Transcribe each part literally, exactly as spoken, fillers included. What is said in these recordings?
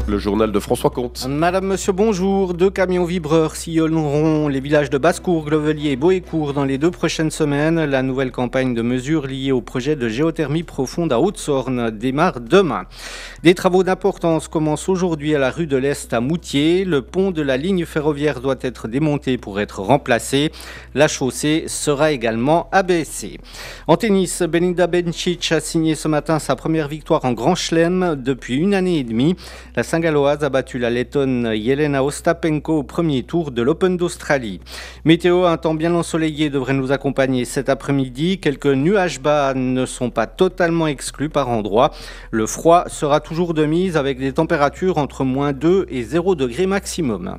Le journal de François Comte. Madame, monsieur, bonjour. Deux camions vibreurs sillonneront les villages de Basse-Cour, Glovelier et Boécourt dans les deux prochaines semaines. La nouvelle campagne de mesures liée au projet de géothermie profonde à Haute-Sorne démarre demain. Des travaux d'importance commencent aujourd'hui à la rue de l'Est à Moutier. Le pont de la ligne ferroviaire doit être démonté pour être remplacé. La chaussée sera également abaissée. En tennis, Belinda Bencic a signé ce matin sa première victoire en Grand Chelem depuis une année et demie. La Saint-Galloise a battu la Lettonne Jelena Ostapenko au premier tour de l'Open d'Australie. Météo, un temps bien ensoleillé devrait nous accompagner cet après-midi. Quelques nuages bas ne sont pas totalement exclus par endroits. Le froid sera toujours de mise avec des températures entre moins deux et zéro degré maximum.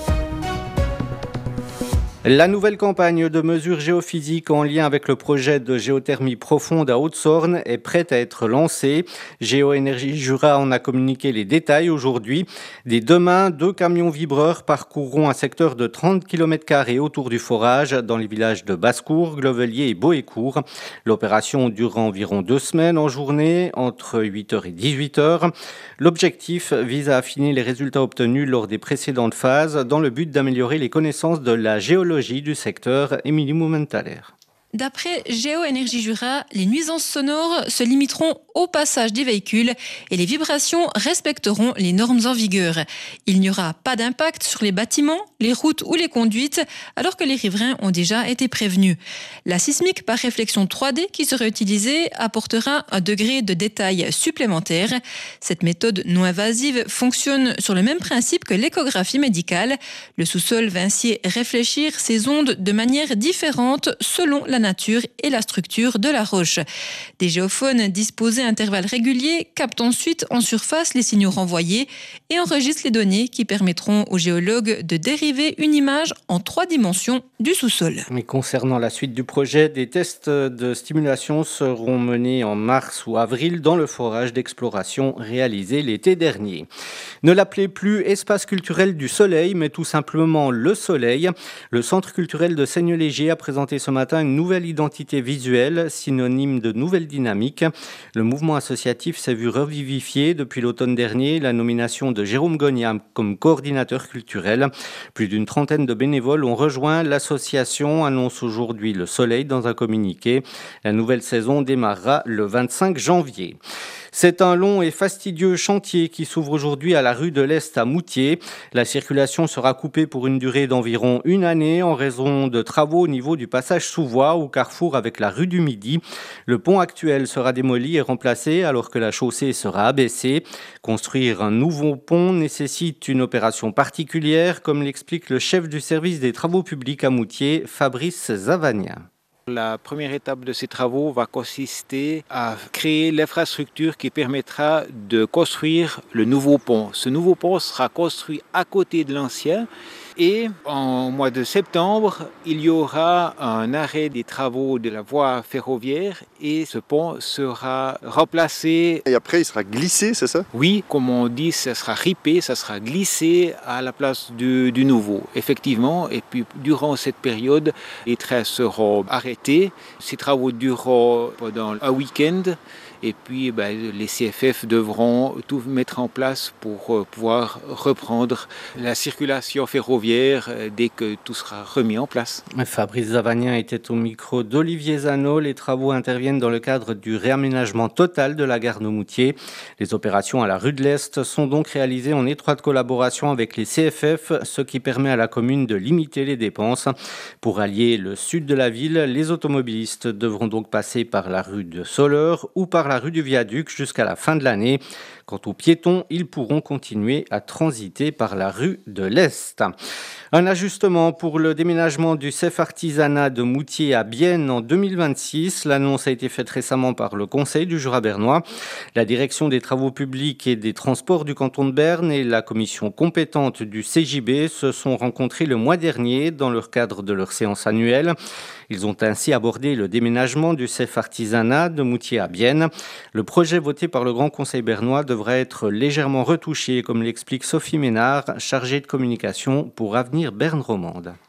La nouvelle campagne de mesures géophysiques en lien avec le projet de géothermie profonde à Haute-Sorne est prête à être lancée. Géoénergie Jura en a communiqué les détails aujourd'hui. Dès demain, deux camions vibreurs parcourront un secteur de trente kilomètres carrés autour du forage dans les villages de Basse-Cour, Glovelier et Boécourt. L'opération durera environ deux semaines en journée, entre huit heures et dix-huit heures. L'objectif vise à affiner les résultats obtenus lors des précédentes phases dans le but d'améliorer les connaissances de la géologie du secteur. Émilie Moumentaler. D'après Géoénergie Jura, les nuisances sonores se limiteront au passage des véhicules et les vibrations respecteront les normes en vigueur. Il n'y aura pas d'impact sur les bâtiments, les routes ou les conduites, alors que les riverains ont déjà été prévenus. La sismique par réflexion trois D qui sera utilisée apportera un degré de détail supplémentaire. Cette méthode non invasive fonctionne sur le même principe que l'échographie médicale. Le sous-sol va ainsi réfléchir ces ondes de manière différente selon la nature et la structure de la roche. Des géophones disposés à intervalles réguliers captent ensuite en surface les signaux renvoyés et enregistrent les données qui permettront aux géologues de dériver une image en trois dimensions du sous-sol. Mais concernant la suite du projet, des tests de stimulation seront menés en mars ou avril dans le forage d'exploration réalisé l'été dernier. Ne l'appelez plus Espace culturel du Soleil, mais tout simplement Le Soleil. Le Centre culturel de Seignelay a présenté ce matin une nouvelle identité visuelle, synonyme de nouvelle dynamique. Le mouvement associatif s'est vu revivifié depuis l'automne dernier, la nomination de Jérôme Gognam comme coordinateur culturel. Plus d'une trentaine de bénévoles ont rejoint l'association, annonce aujourd'hui Le Soleil dans un communiqué. La nouvelle saison démarrera le vingt-cinq janvier. C'est un long et fastidieux chantier qui s'ouvre aujourd'hui à la rue de l'Est à Moutier. La circulation sera coupée pour une durée d'environ une année en raison de travaux au niveau du passage sous voie au carrefour avec la rue du Midi. Le pont actuel sera démoli et remplacé alors que la chaussée sera abaissée. Construire un nouveau pont nécessite une opération particulière, comme l'explique le chef du service des travaux publics à Moutier, Fabrice Zavagna. La première étape de ces travaux va consister à créer l'infrastructure qui permettra de construire le nouveau pont. Ce nouveau pont sera construit à côté de l'ancien et en mois de septembre, il y aura un arrêt des travaux de la voie ferroviaire et ce pont sera remplacé. Et après, il sera glissé, c'est ça? Oui, comme on dit, ça sera ripé, ça sera glissé à la place du, du nouveau, effectivement. Et puis, durant cette période, les trains seront arrêtés. Ces travaux dureront pendant un week-end. Et puis, ben, les C F F devront tout mettre en place pour pouvoir reprendre la circulation ferroviaire dès que tout sera remis en place. Fabrice Zavagnin était au micro d'Olivier Zano. Les travaux interviennent dans le cadre du réaménagement total de la gare de Moutier. Les opérations à la rue de l'Est sont donc réalisées en étroite collaboration avec les C F F, ce qui permet à la commune de limiter les dépenses. Pour allier le sud de la ville, les automobilistes devront donc passer par la rue de Soleure ou par la rue du Viaduc jusqu'à la fin de l'année. Quant aux piétons, ils pourront continuer à transiter par la rue de l'Est. Un ajustement pour le déménagement du C E F Artisanat de Moutier à Bienne en deux mille vingt-six. L'annonce a été faite récemment par le Conseil du Jura bernois. La Direction des travaux publics et des transports du canton de Berne et la commission compétente du C J B se sont rencontrés le mois dernier dans le cadre de leur séance annuelle. Ils ont ainsi abordé le déménagement du C E F Artisanat de Moutier à Bienne. Le projet voté par le Grand Conseil bernois devrait être légèrement retouché, comme l'explique Sophie Ménard, chargée de communication pour Avenir Berne Romande.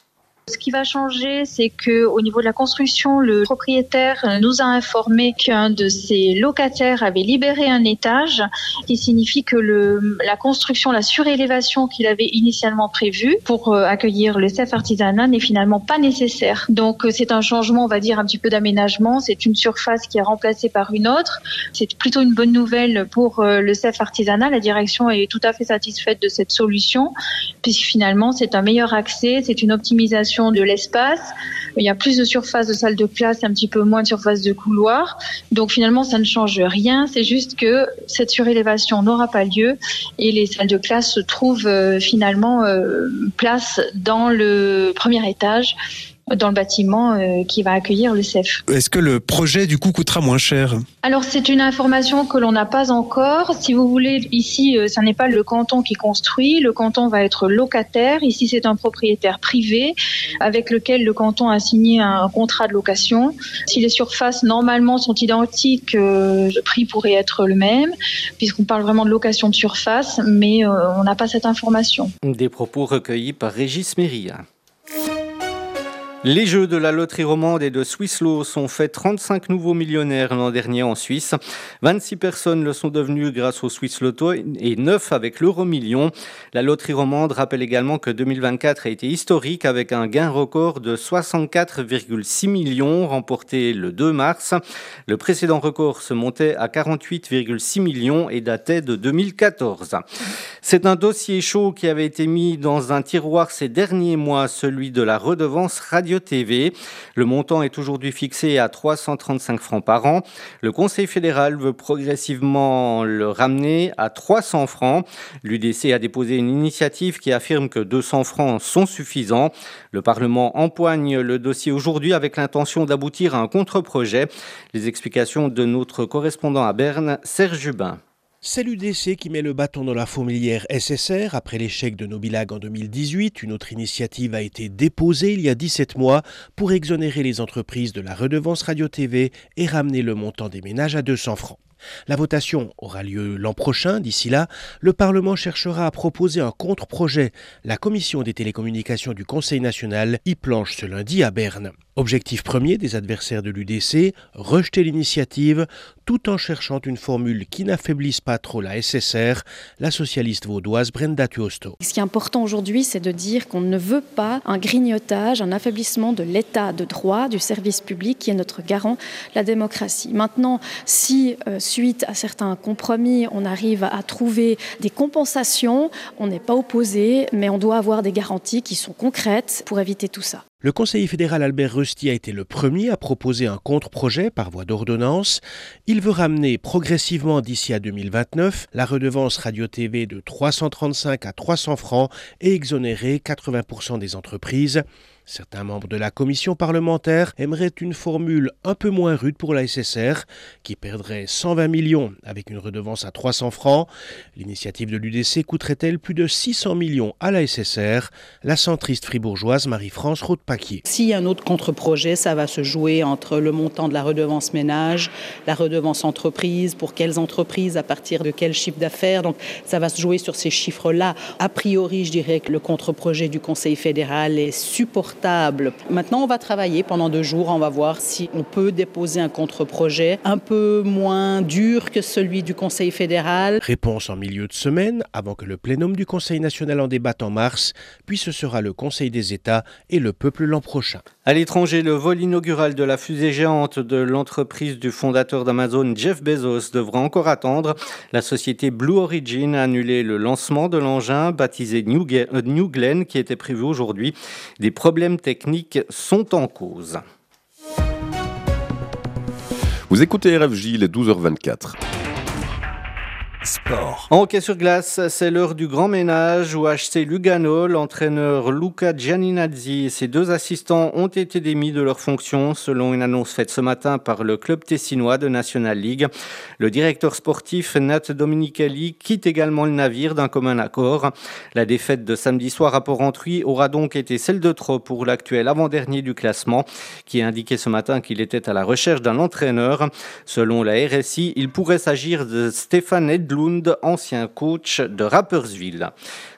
Ce qui va changer, c'est qu'au niveau de la construction, le propriétaire nous a informé qu'un de ses locataires avait libéré un étage, ce qui signifie que le, la construction, la surélévation qu'il avait initialement prévue pour accueillir le C E F artisanat n'est finalement pas nécessaire. Donc c'est un changement, on va dire, un petit peu d'aménagement. C'est une surface qui est remplacée par une autre. C'est plutôt une bonne nouvelle pour le C E F artisanat. La direction est tout à fait satisfaite de cette solution, puisque finalement c'est un meilleur accès, c'est une optimisation de l'espace. Il y a plus de surface de salle de classe, un petit peu moins de surface de couloir. Donc finalement, ça ne change rien. C'est juste que cette surélévation n'aura pas lieu et les salles de classe se trouvent euh, finalement euh, place dans le premier étage, dans le bâtiment euh, qui va accueillir le C E F. Est-ce que le projet du coup coûtera moins cher ? Alors c'est une information que l'on n'a pas encore. Si vous voulez, ici, euh, ça n'est pas le canton qui construit. Le canton va être locataire. Ici, c'est un propriétaire privé avec lequel le canton a signé un contrat de location. Si les surfaces normalement sont identiques, euh, le prix pourrait être le même, puisqu'on parle vraiment de location de surface, mais euh, on n'a pas cette information. Des propos recueillis par Régis Méria. Les jeux de la loterie romande et de Swisslos ont fait trente-cinq nouveaux millionnaires l'an dernier en Suisse. vingt-six personnes le sont devenues grâce au Swiss Lotto et neuf avec l'Euro-Million. La loterie romande rappelle également que deux mille vingt-quatre a été historique avec un gain record de soixante-quatre virgule six millions remporté le deux mars. Le précédent record se montait à quarante-huit virgule six millions et datait de deux mille quatorze. C'est un dossier chaud qui avait été mis dans un tiroir ces derniers mois, celui de la redevance radio T V. Le montant est aujourd'hui fixé à trois cent trente-cinq francs par an. Le Conseil fédéral veut progressivement le ramener à trois cents francs. L'U D C a déposé une initiative qui affirme que deux cents francs sont suffisants. Le Parlement empoigne le dossier aujourd'hui avec l'intention d'aboutir à un contre-projet. Les explications de notre correspondant à Berne, Serge Jubin. C'est l'U D C qui met le bâton dans la fourmilière S S R. Après l'échec de Nobilag en deux mille dix-huit, une autre initiative a été déposée il y a dix-sept mois pour exonérer les entreprises de la redevance radio-T V et ramener le montant des ménages à deux cents francs. La votation aura lieu l'an prochain. D'ici là, le Parlement cherchera à proposer un contre-projet. La Commission des télécommunications du Conseil national y planche ce lundi à Berne. Objectif premier des adversaires de l'U D C, rejeter l'initiative tout en cherchant une formule qui n'affaiblisse pas trop la S S R, la socialiste vaudoise Brenda Tuosto. Ce qui est important aujourd'hui, c'est de dire qu'on ne veut pas un grignotage, un affaiblissement de l'état de droit, du service public qui est notre garant, la démocratie. Maintenant, si euh, suite à certains compromis, on arrive à trouver des compensations, on n'est pas opposé, mais on doit avoir des garanties qui sont concrètes pour éviter tout ça. Le conseiller fédéral Albert Rusty a été le premier à proposer un contre-projet par voie d'ordonnance. Il veut ramener progressivement d'ici à deux mille vingt-neuf la redevance radio-T V de trois cent trente-cinq à trois cents francs et exonérer quatre-vingts pour cent des entreprises. Certains membres de la commission parlementaire aimeraient une formule un peu moins rude pour la S S R, qui perdrait cent vingt millions avec une redevance à trois cents francs. L'initiative de l'U D C coûterait-elle plus de six cents millions à la S S R? La centriste fribourgeoise Marie-France Roth-Paquier. S'il y a un autre contre-projet, ça va se jouer entre le montant de la redevance ménage, la redevance entreprise, pour quelles entreprises, à partir de quel chiffre d'affaires. Donc ça va se jouer sur ces chiffres-là. A priori, je dirais que le contre-projet du Conseil fédéral est supportable. Maintenant, on va travailler pendant deux jours. On va voir si on peut déposer un contre-projet un peu moins dur que celui du Conseil fédéral. Réponse en milieu de semaine, avant que le plénum du Conseil national en débatte en mars, puis ce sera le Conseil des États et le peuple l'an prochain. À l'étranger, le vol inaugural de la fusée géante de l'entreprise du fondateur d'Amazon, Jeff Bezos, devra encore attendre. La société Blue Origin a annulé le lancement de l'engin baptisé New Glenn qui était prévu aujourd'hui. Des problèmes techniques sont en cause. Vous écoutez R F J, il est douze heures vingt-quatre. Sport. En hockey sur glace, c'est l'heure du grand ménage où H C Lugano, l'entraîneur Luca Gianninazzi et ses deux assistants ont été démis de leurs fonctions selon une annonce faite ce matin par le club tessinois de National League. Le directeur sportif Nat Dominicali quitte également le navire d'un commun accord. La défaite de samedi soir à Porrentruy aura donc été celle de trop pour l'actuel avant-dernier du classement qui a indiqué ce matin qu'il était à la recherche d'un entraîneur. Selon la R S I, il pourrait s'agir de Stéphane Edlund, ancien coach de Rapperswil.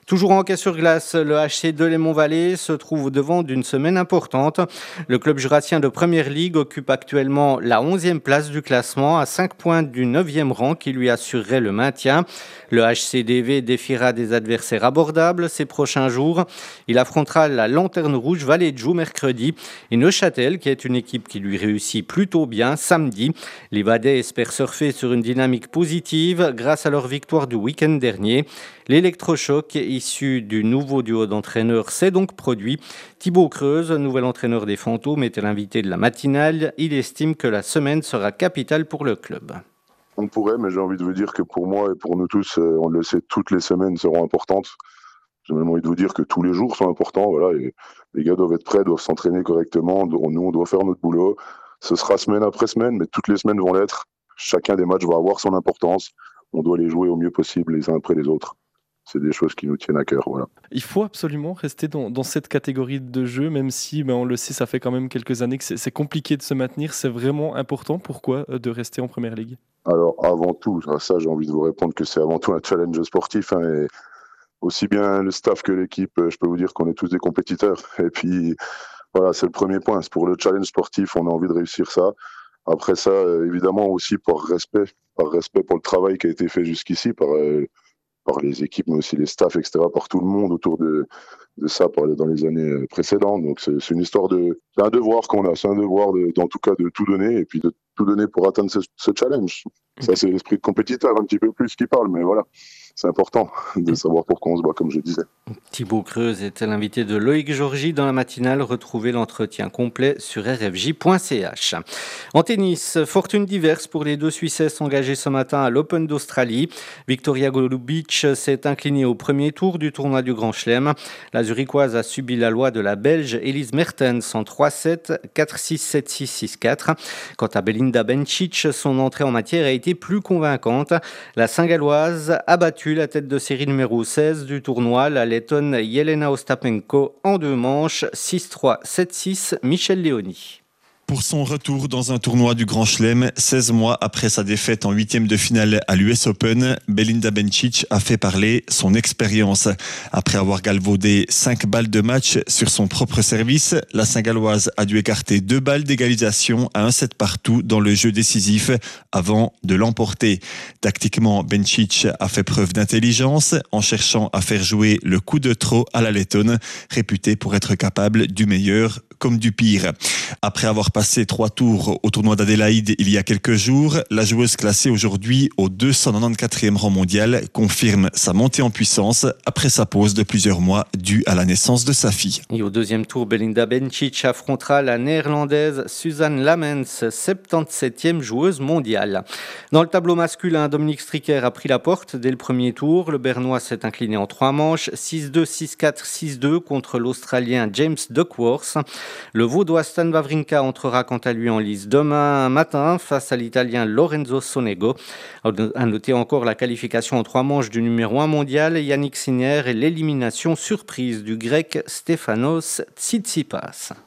Toujours en hockey sur glace, le H C Delémont-Vallée se trouve devant d'une semaine importante. Le club jurassien de Première Ligue occupe actuellement la onzième place du classement, à cinq points du neuvième rang qui lui assurerait le maintien. Le H C D V défiera des adversaires abordables ces prochains jours. Il affrontera la Lanterne Rouge Vallée de Joux mercredi et Neuchâtel, qui est une équipe qui lui réussit plutôt bien, samedi. Les Vadais espèrent surfer sur une dynamique positive grâce à leur victoire du week-end dernier. L'électrochoc issu du nouveau duo d'entraîneurs s'est donc produit. Thibaut Creuse, nouvel entraîneur des Fantômes, était l'invité de la matinale. Il estime que la semaine sera capitale pour le club. On pourrait, mais j'ai envie de vous dire que pour moi et pour nous tous, on le sait, toutes les semaines seront importantes. J'ai même envie de vous dire que tous les jours sont importants. Voilà, et les gars doivent être prêts, doivent s'entraîner correctement. Nous, on doit faire notre boulot. Ce sera semaine après semaine, mais toutes les semaines vont l'être. Chacun des matchs va avoir son importance. On doit les jouer au mieux possible les uns après les autres. C'est des choses qui nous tiennent à cœur. Voilà. Il faut absolument rester dans, dans cette catégorie de jeu, même si ben, on le sait, ça fait quand même quelques années que c'est, c'est compliqué de se maintenir. C'est vraiment important. Pourquoi de rester en Première Ligue ? Alors, avant tout, ça, j'ai envie de vous répondre que c'est avant tout un challenge sportif. Hein, et aussi bien le staff que l'équipe, je peux vous dire qu'on est tous des compétiteurs. Et puis, voilà, c'est le premier point. C'est pour le challenge sportif, on a envie de réussir ça. Après ça, évidemment, aussi par respect, par respect pour le travail qui a été fait jusqu'ici, par... Euh, par les équipes, mais aussi les staffs, et cetera, par tout le monde autour de, de ça par, dans les années précédentes. Donc c'est, c'est une histoire de... C'est un devoir qu'on a, c'est un devoir, de, en tout cas, de tout donner, et puis de tout donner pour atteindre ce, ce challenge. Ça, c'est l'esprit de compétiteur un petit peu plus qui parle, mais voilà, c'est important de savoir pourquoi on se bat, comme je disais. Thibaut Creuse était l'invité de Loïc Georgy dans la matinale. Retrouvez l'entretien complet sur r f j point c h. En tennis, fortune diverse pour les deux Suissesses engagées ce matin à l'Open d'Australie. Victoria Golubic s'est inclinée au premier tour du tournoi du Grand Chelem. La Zurichoise a subi la loi de la Belge Elise Mertens en trois sept, quatre six, sept six, six quatre. Quant à Belinda Bencic, son entrée en matière a été plus convaincante. La Saint-Galloise a battu la tête de série numéro seize du tournoi, la Lettonne Jelena Ostapenko, en deux manches, six trois, sept six, Michel Léoni. Pour son retour dans un tournoi du Grand Chelem, seize mois après sa défaite en huitième de finale à l'U S Open, Belinda Bencic a fait parler son expérience. Après avoir galvaudé cinq balles de match sur son propre service, la Saint-Galloise a dû écarter deux balles d'égalisation à un set partout dans le jeu décisif avant de l'emporter. Tactiquement, Bencic a fait preuve d'intelligence en cherchant à faire jouer le coup de trop à la Lettonne, réputée pour être capable du meilleur comme du pire. Après avoir passé trois tours au tournoi d'Adélaïde il y a quelques jours, la joueuse classée aujourd'hui au deux cent quatre-vingt-quatrième rang mondial confirme sa montée en puissance après sa pause de plusieurs mois due à la naissance de sa fille. Et au deuxième tour, Belinda Bencic affrontera la néerlandaise Suzanne Lamens, soixante-dix-septième joueuse mondiale. Dans le tableau masculin, Dominique Stricker a pris la porte dès le premier tour. Le Bernois s'est incliné en trois manches, six deux, six quatre, six deux contre l'Australien James Duckworth. Le Vaudois Stan Wawrinka entrera quant à lui en lice demain matin face à l'Italien Lorenzo Sonego. À noter encore la qualification en trois manches du numéro un mondial, Yannick Sinner, et l'élimination surprise du Grec Stefanos Tsitsipas.